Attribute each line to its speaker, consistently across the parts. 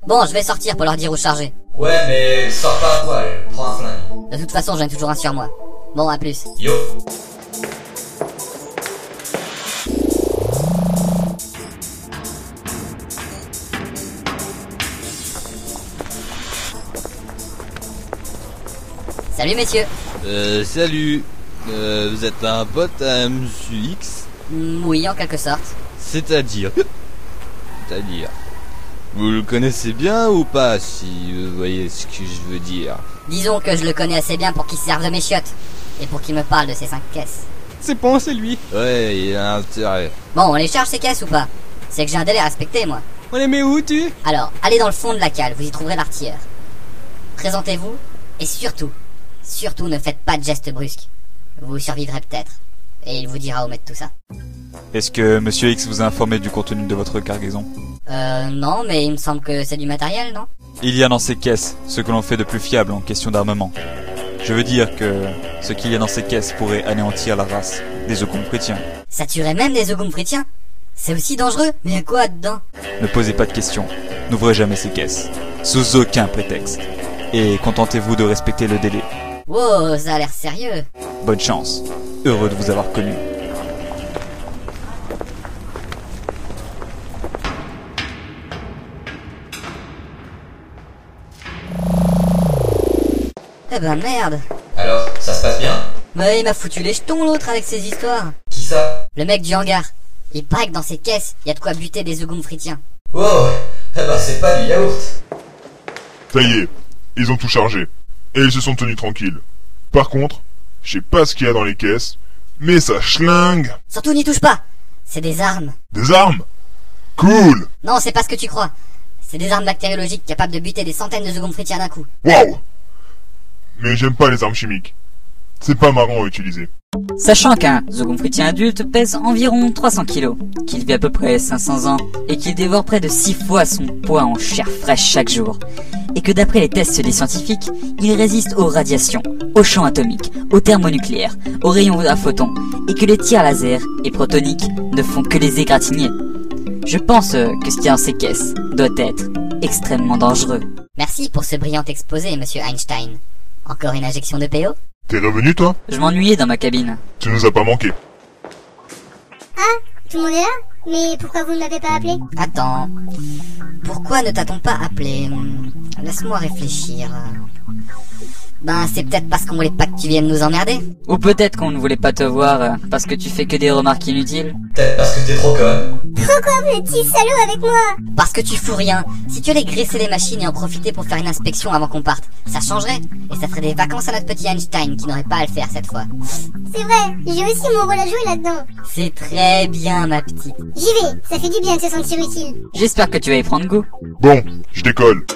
Speaker 1: Bon, je vais sortir pour leur dire où charger.
Speaker 2: Ouais, mais sors pas à poil, prends un flingue.
Speaker 1: De toute façon, j'en ai toujours un sur moi. Bon, à plus.
Speaker 2: Yo.
Speaker 1: Salut messieurs.
Speaker 3: Salut. Vous êtes un pote à Monsieur X?
Speaker 1: Oui, en quelque sorte.
Speaker 3: C'est-à-dire, vous le connaissez bien ou pas, si vous voyez ce que je veux dire?
Speaker 1: Disons que je le connais assez bien pour qu'il se serve de mes chiottes. Et pour qu'il me parle de ses 5 caisses.
Speaker 4: C'est bon, c'est lui.
Speaker 3: Ouais, il a intérêt.
Speaker 1: Bon, on les charge ces caisses ou pas? C'est que j'ai un délai à respecter, moi.
Speaker 4: On les met où, tu?
Speaker 1: Alors, allez dans le fond de la cale, vous y trouverez l'artilleur. Présentez-vous, et surtout ne faites pas de gestes brusques. Vous survivrez peut-être. Et il vous dira où mettre tout ça.
Speaker 5: Est-ce que Monsieur X vous a informé du contenu de votre cargaison?
Speaker 1: Non, mais il me semble que c'est du matériel, non?
Speaker 5: Il y a dans ces caisses ce que l'on fait de plus fiable en question d'armement. Je veux dire que ce qu'il y a dans ces caisses pourrait anéantir la race des Ogum chrétiens.
Speaker 1: Ça tuerait même des Ogum chrétiens? C'est aussi dangereux? Mais y a quoi dedans?
Speaker 5: Ne posez pas de questions, n'ouvrez jamais ces caisses, sous aucun prétexte. Et contentez-vous de respecter le délai.
Speaker 1: Wow, ça a l'air sérieux.
Speaker 5: Bonne chance, heureux de vous avoir connu.
Speaker 1: Eh ben merde.
Speaker 2: Alors, ça se passe bien?
Speaker 1: Mais il m'a foutu les jetons l'autre avec ses histoires.
Speaker 2: Qui ça?
Speaker 1: Le mec du hangar. Il paraît que dans ces caisses, y a de quoi buter des Ogum chrétiens.
Speaker 2: Wow, eh ben c'est pas du yaourt.
Speaker 6: Ça y est, ils ont tout chargé. Et ils se sont tenus tranquilles. Par contre, je sais pas ce qu'il y a dans les caisses, mais ça schlingue.
Speaker 1: Surtout n'y touche pas. C'est des armes.
Speaker 6: Des armes? Cool.
Speaker 1: Non, c'est pas ce que tu crois. C'est des armes bactériologiques capables de buter des centaines de Ogum chrétiens d'un coup.
Speaker 6: Waouh. Mais j'aime pas les armes chimiques. C'est pas marrant à utiliser.
Speaker 7: Sachant qu'un Ogum chrétien adulte pèse environ 300 kg, qu'il vit à peu près 500 ans, et qu'il dévore près de 6 fois son poids en chair fraîche chaque jour, et que d'après les tests des scientifiques, il résiste aux radiations, aux champs atomiques, aux thermonucléaires, aux rayons à photons, et que les tirs laser et protoniques ne font que les égratigner. Je pense que ce qu'il y a dans ces caisses doit être extrêmement dangereux.
Speaker 1: Merci pour ce brillant exposé, monsieur Einstein. Encore une injection de PO?
Speaker 6: T'es revenu, toi?
Speaker 7: Je m'ennuyais dans ma cabine.
Speaker 6: Tu nous as pas manqué.
Speaker 8: Ah, tout le monde est là? Mais pourquoi vous ne m'avez pas appelé?
Speaker 1: Attends. Pourquoi ne t'a-t-on pas appelé? Laisse-moi réfléchir. Ben, c'est peut-être parce qu'on voulait pas que tu viennes nous emmerder.
Speaker 7: Ou peut-être qu'on ne voulait pas te voir parce que tu fais que des remarques inutiles.
Speaker 2: Peut-être parce que t'es trop conne.
Speaker 8: Pourquoi vous êtes si salaud avec moi?
Speaker 1: Parce que tu fous rien. Si tu allais graisser les machines et en profiter pour faire une inspection avant qu'on parte, ça changerait. Et ça ferait des vacances à notre petit Einstein qui n'aurait pas à le faire cette fois.
Speaker 8: C'est vrai, j'ai aussi mon rôle à jouer là-dedans.
Speaker 1: C'est très bien, ma petite.
Speaker 8: J'y vais, ça fait du bien de se sentir utile.
Speaker 7: J'espère que tu vas y prendre goût.
Speaker 6: Bon, je décolle.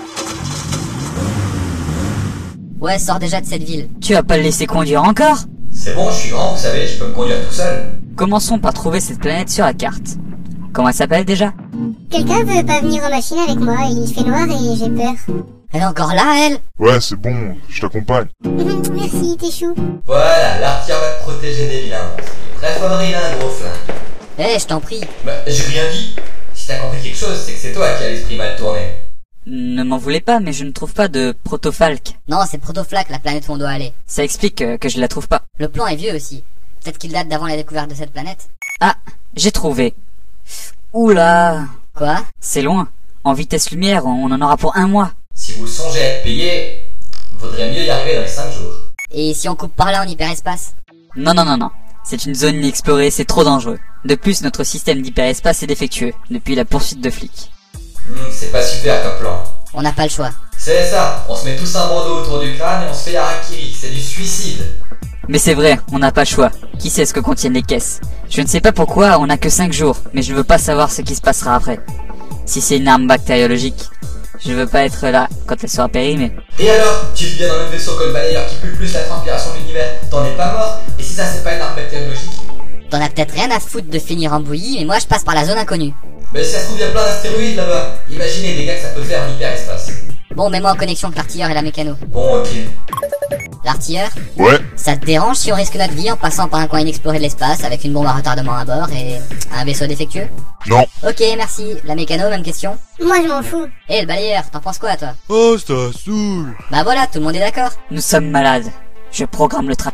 Speaker 1: Ouais, sors déjà de cette ville.
Speaker 7: Tu vas pas le laisser conduire encore?
Speaker 2: C'est bon, je suis grand, vous savez, je peux me conduire tout seul.
Speaker 7: Commençons par trouver cette planète sur la carte. Comment elle s'appelle déjà?
Speaker 8: Quelqu'un veut pas venir en machine avec moi, il fait noir et j'ai peur.
Speaker 1: Elle est encore là, elle?
Speaker 6: Ouais, c'est bon, je t'accompagne.
Speaker 8: Merci, t'es chou.
Speaker 2: Voilà, l'artilleur va te protéger des vilains. Très fort, il a un gros flingue.
Speaker 1: Je t'en prie.
Speaker 2: Bah, j'ai rien dit. Si t'as compris quelque chose, c'est que c'est toi qui as l'esprit mal tourné.
Speaker 7: Ne m'en voulez pas, mais je ne trouve pas de Protofalque.
Speaker 1: Non, c'est Protoflac, la planète où on doit aller.
Speaker 7: Ça explique que je la trouve pas.
Speaker 1: Le plan est vieux aussi. Peut-être qu'il date d'avant la découverte de cette planète.
Speaker 7: Ah, j'ai trouvé. Oula.
Speaker 1: Quoi?
Speaker 7: C'est loin. En vitesse lumière, on en aura pour 1 mois.
Speaker 2: Si vous songez à être payé, vaudrait mieux y arriver dans les 5 jours.
Speaker 1: Et si on coupe par là en hyperespace?
Speaker 7: Non. C'est une zone inexplorée, c'est trop dangereux. De plus, notre système d'hyperespace est défectueux, depuis la poursuite de flics.
Speaker 2: C'est pas super comme plan.
Speaker 1: On n'a pas le choix.
Speaker 2: C'est ça, on se met tous un bandeau autour du crâne et on se fait harakiri, c'est du suicide.
Speaker 7: Mais c'est vrai, on n'a pas le choix. Qui sait ce que contiennent les caisses? Je ne sais pas pourquoi, on n'a que 5 jours, mais je veux pas savoir ce qui se passera après. Si c'est une arme bactériologique, je veux pas être là quand elle sera périmée.
Speaker 2: Et alors, tu viens dans le vaisseau comme balayeur qui pue plus la transpiration de l'univers, t'en es pas mort? Et si ça c'est pas une arme bactériologique?
Speaker 1: T'en as peut-être rien à foutre de finir en bouillie, mais moi je passe par la zone inconnue.
Speaker 2: Mais si ça se trouve, y a plein d'astéroïdes là-bas. Imaginez les dégâts que ça peut faire en hyperespace.
Speaker 1: Bon, mets-moi en connexion avec l'artilleur et la mécano.
Speaker 2: Bon, ok.
Speaker 1: L'artilleur,
Speaker 6: Ouais.
Speaker 1: ça te dérange si on risque notre vie en passant par un coin inexploré de l'espace avec une bombe à retardement à bord et un vaisseau défectueux?
Speaker 6: Non.
Speaker 1: Ok, merci. La mécano, même question.
Speaker 8: Moi je m'en fous.
Speaker 1: Et le balayeur, t'en penses quoi, toi?
Speaker 3: Oh, ça saoule.
Speaker 1: Bah voilà, tout le monde est d'accord.
Speaker 7: Nous sommes malades. Je programme le train.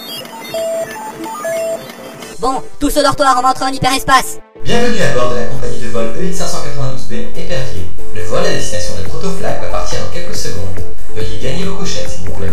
Speaker 1: Bon, tous au dortoir, on va entrer en hyperespace.
Speaker 2: Bienvenue à bord de la compagnie de vol EX 592B Épervier. Le vol à destination de Protoflag va partir dans quelques secondes. Veuillez gagner vos couchettes, s'il vous plaît.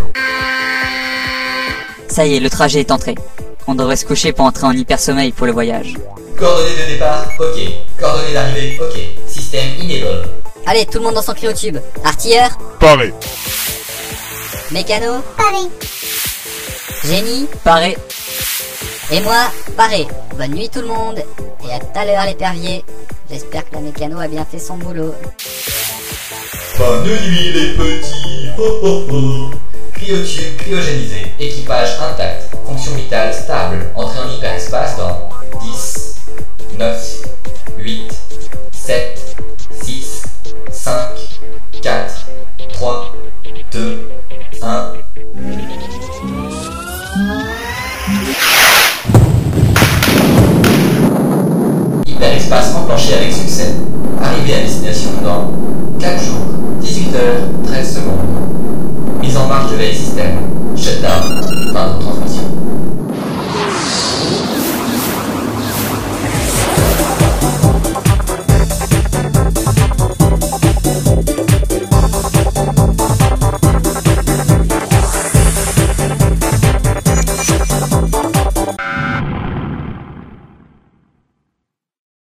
Speaker 7: Ça y est, le trajet est entré. On devrait se coucher pour entrer en hypersommeil pour le voyage.
Speaker 2: Coordonnées de départ, ok. Coordonnées d'arrivée, ok. Système enable.
Speaker 1: Allez, tout le monde dans son cryotube. Artilleur,
Speaker 6: Paré.
Speaker 1: mécano,
Speaker 8: Paris.
Speaker 1: génie,
Speaker 7: Paré.
Speaker 1: et moi, paré. Bonne nuit tout le monde. Et à tout à l'heure, l'épervier. J'espère que la mécano a bien fait son boulot.
Speaker 2: Bonne nuit les petits, ho ho ho. Cryotube cryogénisé, équipage intact, fonction vitale stable, entrée en hyperespace dans 10, 9, 8, 7, 6, 5, 4, 3, 2, 1. Hyperespace enclenché avec succès. Arrivée à destination dans 4 jours, 18h, 13 secondes.